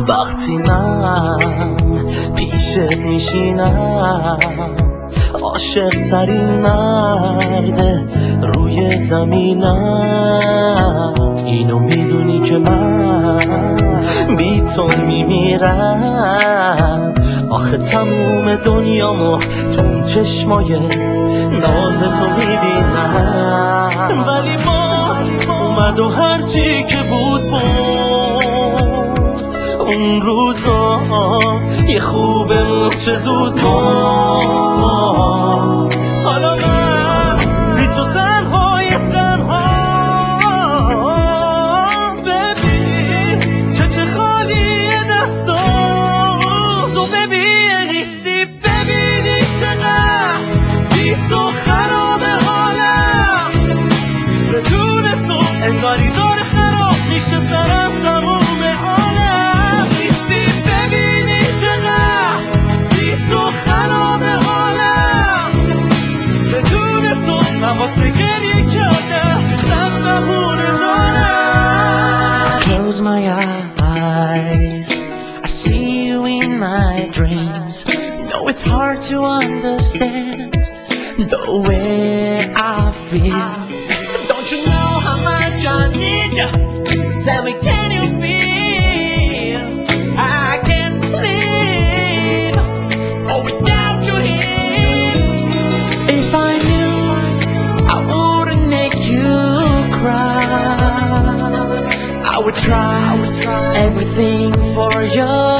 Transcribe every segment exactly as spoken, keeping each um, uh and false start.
وقتی من پیشت میشینم عاشق ترین مرد روی زمینم، اینو میدونی که من بی تو میمیرم. آخه تموم دنیامو تو اون چشمای ناز تو میبینم، ولی ما اومد و هرچی که بود بود. اون روزا یه خوبه چه زود ما، حالا من بی تو تنهای تنها. ببین که چه خالی دستم تو، ببین نیستی، ببینی چقدر بی تو خراب حالم. بدون تو انگاری داره خراب میشه سرم تموم عالم. نیستی ببینی چقدر بی تو خراب حالم. بدون تو من واسه گریه کردم سر بهونه دارم. Close my eyes, I see you in my dreams. No, it's hard to understand the way I feel. Don't you know how much I need you? Tell me, can you feel? I can't live oh without you here. If I knew I wouldn't make you cry, I would try everything for your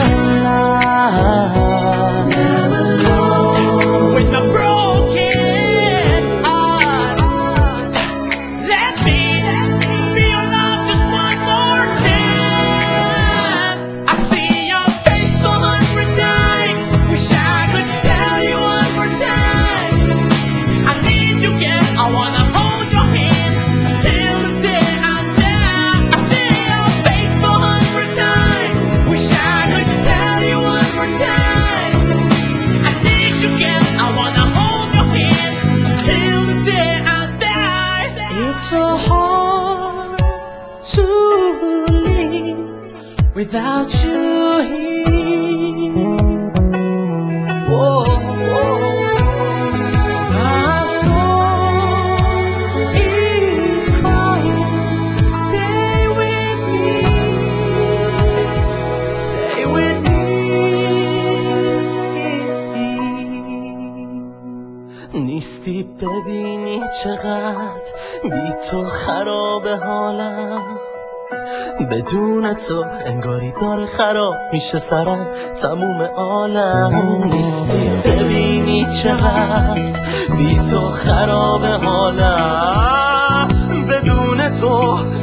love. Never alone with my broken heart. Let me feel your love just one more time. I see your face a hundred times. Wish I could tell you one more time. I need you, yeah. I wanna hold your hand till the day I die. I see your face a hundred times. Wish I could tell you one more time. I need you, yeah. I wanna hold your hand till the day I die. It's so hard to live without you here. Whoa, whoa. My soul is crying. Stay with me, stay with me. نیستی ببینی چقدر بی تو خراب حالم. بدون تو انگاری داره خراب میشه سرم تموم عالم. نیستی ببینی چقدر بی تو خراب حالم. بدون تو